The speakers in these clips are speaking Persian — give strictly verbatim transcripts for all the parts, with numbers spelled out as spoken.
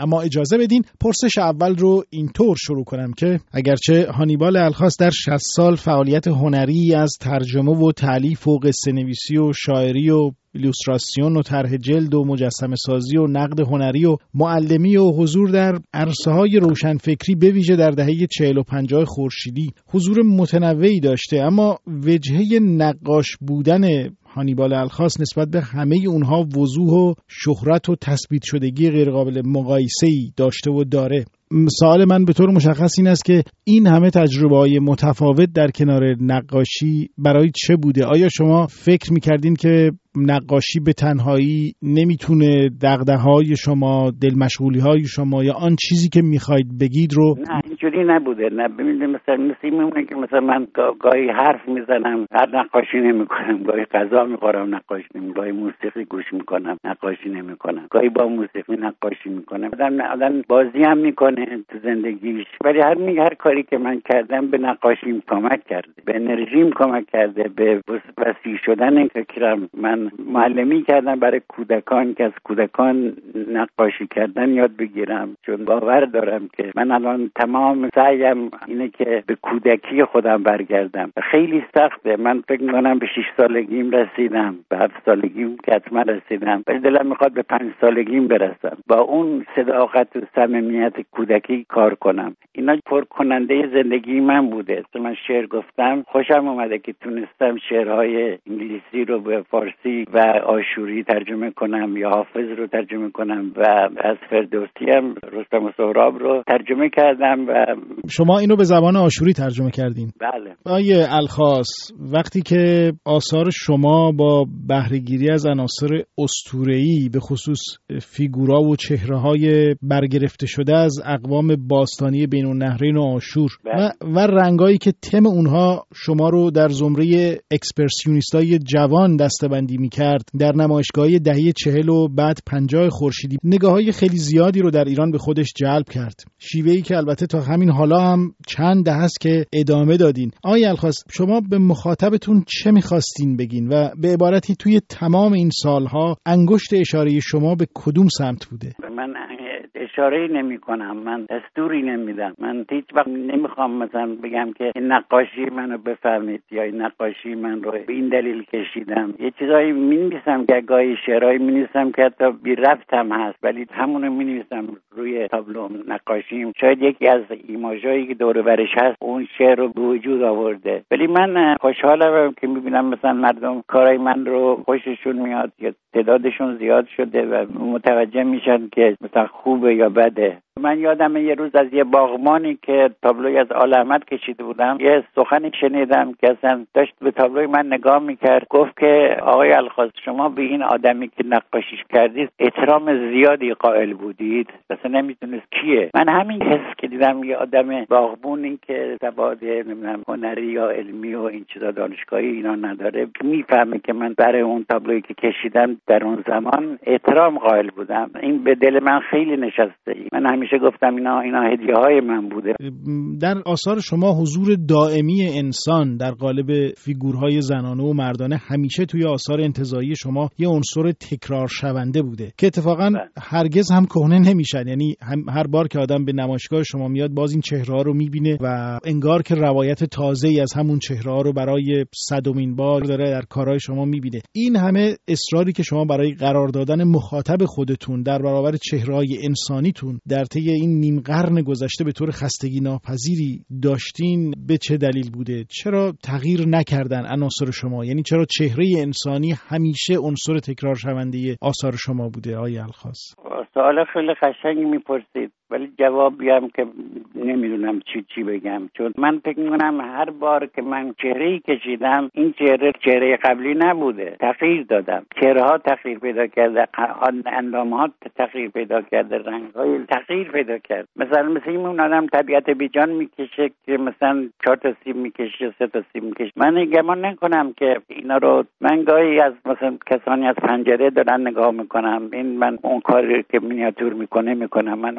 اما اجازه بدین پرسش اول رو اینطور شروع کنم که اگرچه هانیبال الخاص در شصت سال فعالیت هنری از ترجمه و تالیف و قصه نویسی و شاعری و ایلوستراسیون و طرح جلد و مجسمه سازی و نقد هنری و معلمی و حضور در عرصه‌های روشنفکری به ویژه در دهه چهل و پنجاه خورشیدی حضور متنوعی داشته، اما وجهه نقاش بودن هانیبال الخاص نسبت به همه اونها وضوح و شهرت و تثبیت شدگی غیرقابل مقایسه‌ای داشته و داره. سوال من به طور مشخص این است که این همه تجربه‌های متفاوت در کنار نقاشی برای چه بوده؟ آیا شما فکر می‌کردین که نقاشی به تنهایی نمیتونه دغدغه‌های شما، دلمشغولی‌های شما یا آن چیزی که می‌خواید بگید رو؟ نه اینجوری نبوده. نه ببینید مثلا مثل میمونه که مثلا من گاهی حرف میزنم نقاشی نمی‌کنم، گاهی غذا می‌خورم نقاشی نمی‌کنم، گاهی موسیقی گوش می‌کنم نقاشی نمی‌کنم، گاهی با موسیقی نقاشی می‌کنم. آدم آدم بازی هم می‌کنه تو زندگیش، ولی هر می هر کاری که من کردم به نقاشیم کمک کرده، به انرژیم کمک کرده، به وسیع شدن فکرم. من معلمی کردم برای کودکان که از کودکان نقاشی کردن یاد بگیرم، چون باور دارم که من الان تمام سعیم اینه که به کودکی خودم برگردم. خیلی سخته. من فکر می‌کنم به شش سالگیم رسیدم، به هفت سالگیم که حتما رسیدم، ولی دلم میخواد به پنج سالگیم برسم، با اون صداقت و صمیمیت کودکی کار کنم. اینا پرکننده زندگی من بوده. من شعر گفتم، خوشم اومده که تونستم شعرهای انگلیسی رو به فارسی و آشوری ترجمه کنم یا حافظ رو ترجمه کنم و از فردوسی هم رستم و سهراب رو ترجمه کردم. و شما اینو به زبان آشوری ترجمه کردین؟ بله. آیه الخاص، وقتی که آثار شما با بهره‌گیری از عناصر اسطوره‌ای به خصوص فیگورا و چهره‌های برگرفته شده از اقوام باستانی بین النهرین و آشور و, و رنگایی که تم اونها شما رو در زمره اکسپرسیونیستای جوان دسته‌بندی می‌کرد، در نمایشگاه‌های دهه چهل و بعد پنجاه خورشیدی نگاه‌های خیلی زیادی رو در ایران به خودش جلب کرد. شیوهی که البته تا همین حالا هم چند دهه است که ادامه دادین. آقای الخاص، شما به مخاطبتون چه می‌خواستین بگین و به عبارتی توی تمام این سالها انگشت اشاره شما به کدوم سمت بوده؟ من اشاره نمی کنم، من دستوری نمیدم. من هیچ وقت نمیخوام مثلا بگم که این نقاشی منو بفهمید یا این نقاشی من رو به این دلیل کشیدم. یه چیزایی می‌نویسم که گاهی شعرهایی می‌نویسم که حتی بی ربط هم هست، ولی همونو می‌نویسم روی تابلو نقاشیم. شاید یکی از ایماژایی که دور و برش هست اون شعر رو به وجود آورده. ولی من خوشحالم که می‌بینم مثلا مردم کارای من رو خوششون میاد یا تعدادشون زیاد شده و متوجه میشن که مثلا خوبه یا بده. من یادم یه روز از یه باغبانی که تابلوی از آل احمد کشیده بودم یه سخنی شنیدم که اصلا داشت به تابلوی من نگاه میکرد. گفت که آقای الخاص، شما به این آدمی که نقاشیش کردید احترام زیادی قائل بودید، اصلا نمیدونست کیه. من همین حس که دیدم یه آدم باغبونی که سواد نمیدونم هنری یا علمی و این چیزا دانشگاهی اینا نداره میفهمه که من برای اون تابلویی که کشیدم در اون زمان احترام قائل بودم. این به دل من خیلی نشسته. من همیشه گفتم اینا اینا هدیه‌های من بوده. در آثار شما حضور دائمی انسان در قالب فیگورهای زنانه و مردانه همیشه توی آثار انتزاعی شما یه عنصر تکرار شونده بوده که اتفاقا هرگز هم کهنه نمیشن. یعنی هر بار که آدم به نمایشگاه شما میاد باز این چهره‌ها رو میبینه و انگار که روایت تازه‌ای از همون چهره‌ها رو برای صدمین بار داره در کارهای شما میبینه. این همه اصراری که شما برای قرار دادن مخاطب خودتون در برابر چهره‌های انسانیتون در طی این نیم قرن گذشته به طور خستگی ناپذیری داشتین به چه دلیل بوده؟ چرا تغییر نکردن عناصر شما؟ یعنی چرا چهره انسانی همیشه عنصر تکرار شونده آثار شما بوده آقای الخاص؟ سوال خیلی قشنگی میپرسید، ولی جوابی هم که نمیدونم چی چی بگم، چون من فکر میکنم هر بار که من چهره‌ای کشیدم این چهره چهره قبلی نبوده، تغییر دادم، چهره ها تغییر پیدا کرده، اندام ها تغییر پیدا کرده، رنگ های تغییر پیدا کرد. مثلا مثل این آدم طبیعت بیجان میکشه که مثلا چهار تا سیب میکشه، سه تا سیب میکشه. من گمان نکنم که اینا رو من گاهی از مثلا کسانی از پنجره دارن نگاه میکنم، این من اون کاری که مینیاتور میکنه میکنم، من اون پنجره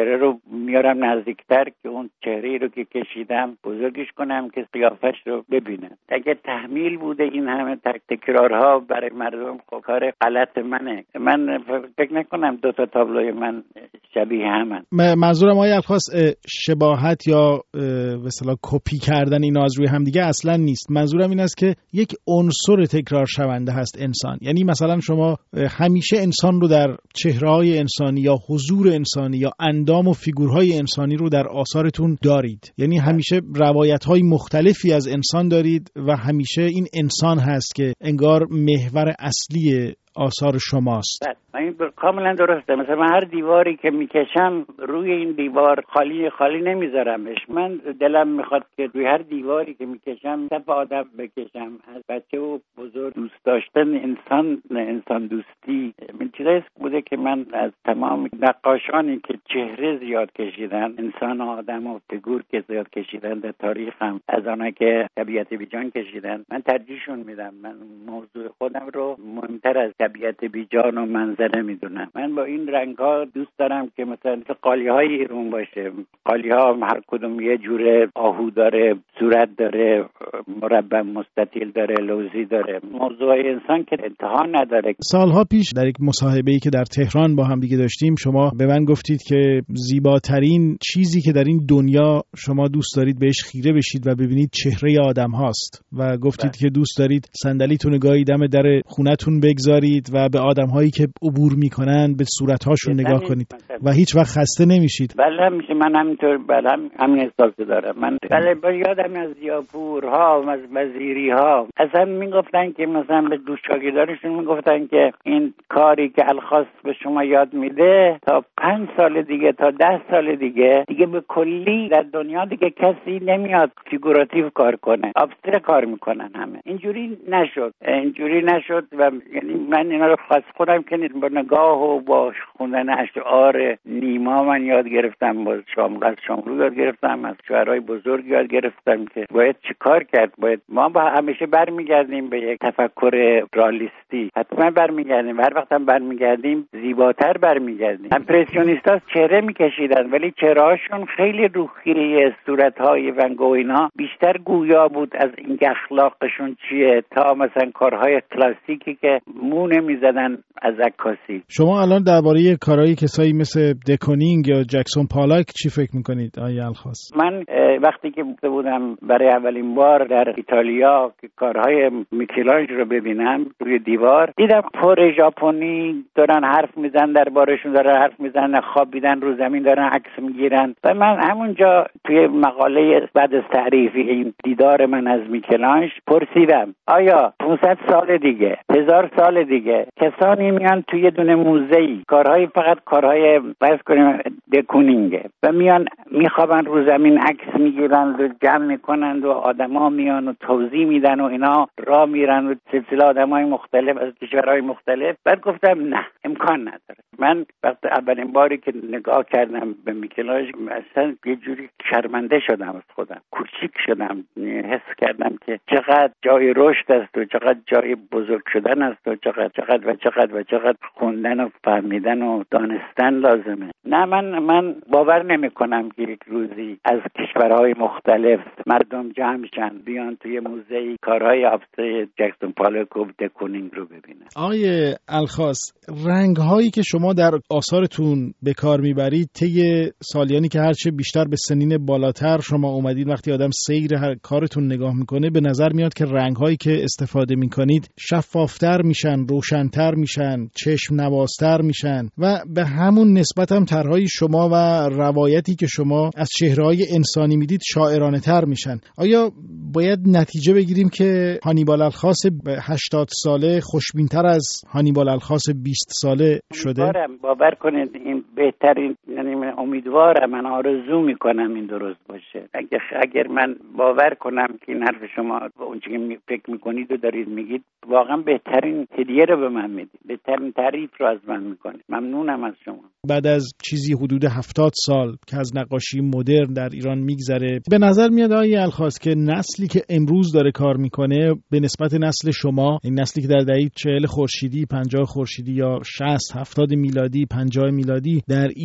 پنجره رو میارم نزدیکتر که اون چهره رو که کشیدم بزرگش کنم که قیافش رو ببینم. اگه تحمیل بوده این همه تکرارها برای مردم، خب کار غلط منه. من فکر نکنم دو تا تابلوی من شبیه همن. منظورم آقای الخاص شباهت یا به اصطلاح کپی کردن اینا از روی هم دیگه اصلا نیست. منظورم این است که یک عنصر تکرار شونده هست انسان. یعنی مثلا شما همیشه انسان رو در چهره‌های انسانی یا حضور انسانی یا اندام و فیگورهای انسانی رو در آثارتون دارید. یعنی همیشه روایت‌های مختلفی از انسان دارید و همیشه این انسان هست که انگار محور اصلی آثار شماست. این کاملا درسته. مثلا من هر دیواری که میکشم روی این دیوار خالی خالی نمیذارمش. من دلم میخواد که روی هر دیواری که میکشم صف آدم بکشم، از بچه و بزرگ، دوست داشتن انسان، انسان دوستی. من چیزایی بوده که من از تمام نقاشانی که چهره زیاد کشیدن، انسان و آدم و فیگور که زیاد کشیدن در تاریخم، از آنها که طبیعت بیجان کشیدن، من ترجیحشون میدم. من موضوع خودم رو مهمتر از طبیعت بیجان و منظره میدونم. من با این رنگ ها دوست دارم که مثلا قالی های ایران باشه. قالی ها هر کدوم یه جوره آهو داره، صورت داره، مربع مستطیل داره، لوزی داره. موضوع انسان که انتها نداره. سالها پیش در یک مصاحبه‌ای که در تهران با هم دیگه داشتیم، شما به من گفتید که زیباترین چیزی که در این دنیا شما دوست دارید بهش خیره بشید و ببینید چهره آدم هاست و گفتید بله. که دوست دارید صندلیتون گاهی دم در خونتون بگذارید و به آدم‌هایی که عبور میکنن به صورت‌هاشون نگاه کنید و هیچ وقت خسته نمیشید. بله میشه. من همینطور بله همین احساس دارم. من بله با یادم از یاپورها و از وزیری‌ها اصلا میگفتن که مثلا به دوست شاگردانشون میگفتن که این کاری که الخاص به شما یاد میده تا پنج سال دیگه، تا ده سال دیگه دیگه به کلی در دنیا دیگه کسی نمیاد فیگوراتیو کار کنه، ابستر کار میکنن همه. اینجوری نشد. اینجوری نشد و یعنی من اینا رو خاص خودم که با نگاه و با خوندن اشعار نیما من یاد گرفتم، با شاملو شاملو یاد گرفتم، از شاعرای بزرگ یاد گرفتم که باید چی کار کرد. باید ما با همیشه برمیگردیم به یک تفکر رالیستی، حتما برمیگردیم. هر وقت هم برمیگردیم زیباتر برمیگردیم. امپرسیونیستا چهره میکشیدن ولی چهرهاشون خیلی روحیه، صورتهای ون گوگ اینا بیشتر گویا بود از این اخلاقشون چیه، تا مثلا کارهای کلاسیکی که مو نمیزدن از عکاسی. شما الان درباره کارهای کسایی مثل دکونینگ یا جکسون پالاک چی فکر میکنید آقای الخاص؟ من وقتی که بودم برای اولین بار در ایتالیا که کارهای میکلانژ رو ببینم روی دیوار، دیدم پر ژاپنی دارن حرف میزنن، دربارشون دارن حرف میزنن، خوابیدن رو زمین دارن عکس میگیرن و من همونجا توی مقاله بعد از تعریف این دیدار من از میکلانژ پرسیدم آیا پانصد سال دیگه، هزار سال دیگه کسانی میان توی دونه موزه‌ای کارهای فقط کارهای فرض کنیم دکونینگه و میان میخوابن رو زمین عکس میگیرن و جمع میکنن و آدما میان و توضیح میدن و اینا راه میرن و سلسله آدمای مختلف از کشورهای مختلف. بعد گفتم نه، امکان نداره. من وقتی اولین باری که نگاه کردم به میکلانژ اصلا یه جوری شرمنده شدم از خودم، کوچیک شدم، حس کردم که چقدر جای رشد است و چقدر جای بزرگ شدن است و چقدر چقدر و چقدر و چقدر خوندن و فهمیدن و دانستن لازمه. نه من من باور نمی کنم که یک روزی از کشورهای مختلف مردم جمع شن بیان توی موزه کارهای ابستر جکسون پالاک و دکونینگ رو ببینن. آقای الخاص، رنگ هایی که شما در آثارتون به کار میبرید طی سالیانی که هرچه بیشتر به سنین بالاتر شما اومدید، وقتی آدم سیر هر کارتون نگاه میکنه به نظر میاد که رنگ هایی که استفاده میکنید شفافتر میشن، روشنتر میشن، چشم نوازتر میشن و به همون نسبت هم طرحهای شما و روایتی که شما از چهره‌های انسانی میدید شاعرانه تر میشن. آیا باید نتیجه بگیریم که هانیبال الخاص هشتاد ساله خوشبین‌تر از هانیبال الخاص بیست ساله شده؟ امیدوارم، باور کنید این بهترین، یعنی من امیدوارم، من آرزو میکنم این درست باشه. اگر اگر من باور کنم که این حرف شما اون چیزی که فکر میکنید و دارید میگید واقعا بهترین هدیه رو به من میدید، بهترین تعریف رو از من میکنید. ممنونم از شما. بعد از چیزی حدود هفتاد سال که از نقاشی مدرن در ایران میگذره، به نظر میاد آقای الخاص که نسلی که امروز داره کار میکنه به نسبت نسل شما، این نسلی که در دهه چهل خورشیدی، پنجاه خورشیدی یا شصت هفتاد میلادی، پنجاه میلادی در ایران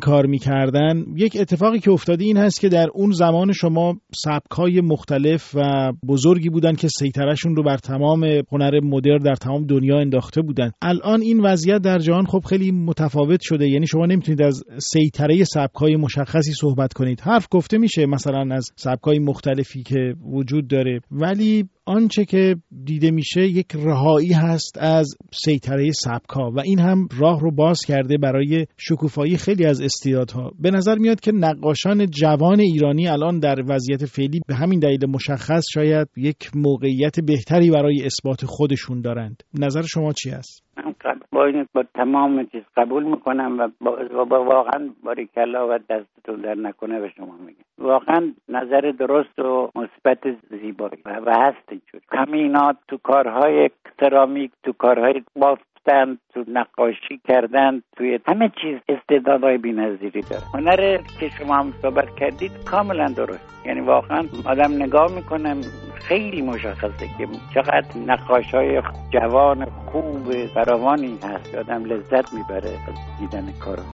کار میکردن، یک اتفاقی که افتاده این هست که در اون زمان شما سبک‌های مختلف و بزرگی بودن که سیطره‌شون رو بر تمام هنر مدرن در تمام دنیا انداخته بودن. الان این وضعیت در جهان خب خیلی متفاوت شده، یعنی شما نمیتونید از سیطره سبک‌های مشخصی صحبت کنید. حرف گفته میشه مثلا از سبک‌های مختلفی که وجود داره، ولی آنچه که دیده میشه یک رهایی هست از سیطره سبک‌ها و این هم راه رو باز کرده برای شکوفایی خیلی از استعدادها. به نظر میاد که نقاشان جوان ایرانی الان در وضعیت فعلی به همین دلیل مشخص شاید یک موقعیت بهتری برای اثبات خودشون دارند. نظر شما چی است؟ با این با تمام چیز قبول میکنم و با, با واقعا باریکلا و دستتون در نکنه به شما میگم. واقعا نظر درست و مثبت زیبایی و, و هست اینجوری. همه اینا تو کارهای سرامیک، تو کارهای بافتن، تو نقاشی کردن، توی همه چیز استعدادهای بی‌نظیری داره. هنر که شما هم صحبت کردید کاملا درست، یعنی واقعا آدم نگاه میکنه خیلی مشخصه که چقدر نقاشای جوان خوب فراوانی هست، آدم لذت میبره از دیدن کارا.